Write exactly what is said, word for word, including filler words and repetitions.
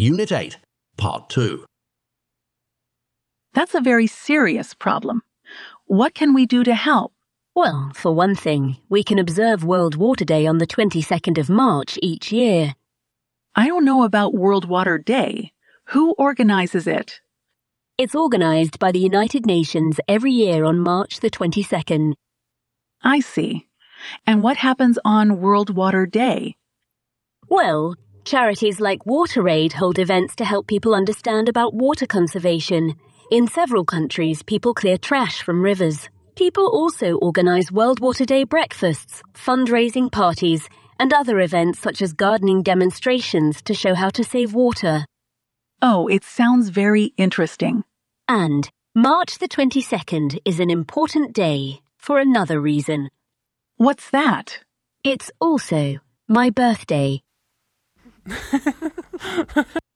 Unit eight, Part two. That's a very serious problem. What can we do to help? Well, for one thing, we can observe World Water Day on the twenty-second of March each year. I don't know about World Water Day. Who organizes it? It's organized by the United Nations every year on March the twenty-second. I see. And what happens on World Water Day? Well, charities like WaterAid hold events to help people understand about water conservation. In several countries, people clear trash from rivers. People also organize World Water Day breakfasts, fundraising parties, and other events such as gardening demonstrations to show how to save water. Oh, it sounds very interesting. And March the twenty-second is an important day for another reason. What's that? It's also my birthday.